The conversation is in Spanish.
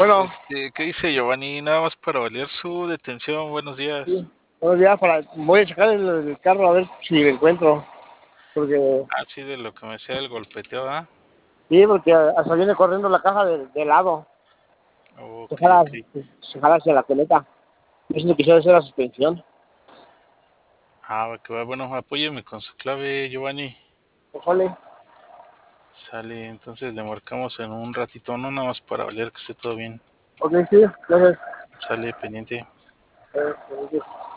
Bueno, ¿Qué dice Giovanni? Nada más para valer su detención. Buenos días. sí, buenos días. Voy a checar el carro a ver si lo encuentro. Porque, Ah, sí, de lo que me sea el golpeteo, ¿ah? sí, porque hasta viene corriendo la caja de lado. Se Ok, jala, ok. se jala hacia la peleta. Dicen que quisiera hacer la suspensión. Ah, va que va. Bueno, apóyeme con su clave, Giovanni. Ojalá. Sale, entonces le marcamos en un ratito, no nada más para valer que esté todo bien. Ok, sí, gracias. Sale pendiente. Gracias.